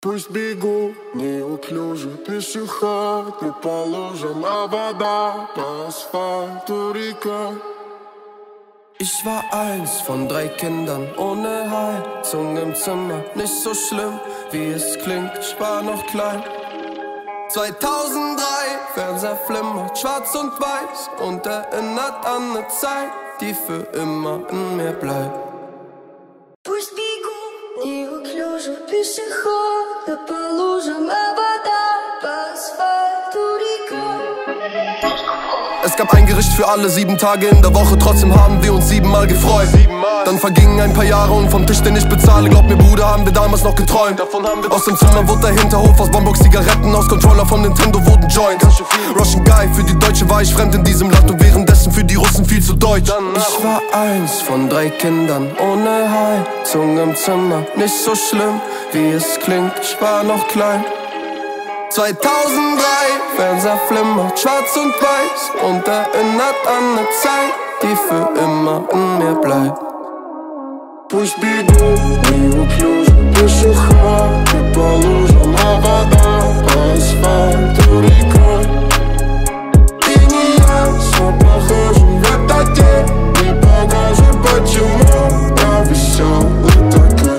Пусть бегу неуклюже, пешеходы по лужам, а вода по асфальту река. Ich war eins von 3 Kindern ohne Heizung im Zimmer. Nicht so schlimm, wie es klingt, ich war noch klein. 2003, Fernseher flimmert, schwarz und weiß und erinnert an eine Zeit, die für immer in mir bleibt. Пусть бегут неуклюже пешеходы по лужам, а вода по асфальту река. Es gab ein Gericht für alle 7 Tage in der Woche, trotzdem haben wir uns 7-mal gefreut. Dann vergingen ein paar Jahre und vom Tisch, den ich bezahle, glaub mir Bruder, haben wir damals noch geträumt. Aus dem Zimmer wurde der Hinterhof, aus Bonbox Zigaretten, aus Controller von Nintendo wurden Joints. Russian Guy, für die Deutsche war ich fremd in diesem Land und währenddessen für die Russen viel zu deutsch. Ich war eins von 3 Kindern ohne Heizung im Zimmer. Nicht so schlimm, wie es klingt, ich war noch klein. 2003, Fernseher flimmert, schwarz und weiß und erinnert an eine Zeit, die für immer in mir bleibt. Пусть бегут неуклюже пешеходы по лужам, а вода по асфальту река. И не я, все похоже в этот день, не покажу, почему я веселый такой.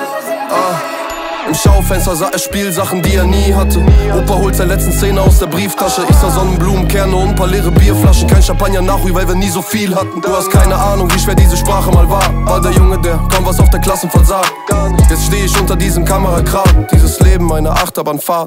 Im Schaufenster sah er Spielsachen, die er nie hatte. Opa holt seine letzten Zähne aus der Brieftasche. Ich sah Sonnenblumenkerne und ein paar leere Bierflaschen. Kein Champagner nachruhi, weil wir nie so viel hatten. Du hast keine Ahnung, wie schwer diese Sprache mal war der Junge, der kaum was auf der Klassenfahrt sah. Jetzt steh ich unter diesem Kamerakran. Dieses Leben, eine Achterbahnfahrt.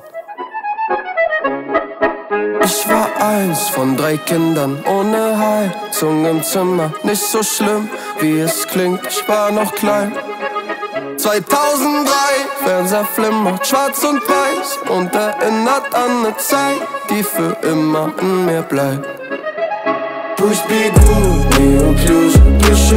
Ich war eins von 3 Kindern ohne Heizung im Zimmer. Nicht so schlimm, wie es klingt, ich war noch klein. 2003, Fernseher flimmert, schwarz und weiß und erinnert an eine Zeit, die für immer in mir bleibt. Пусть бегут неуклюже пешеходы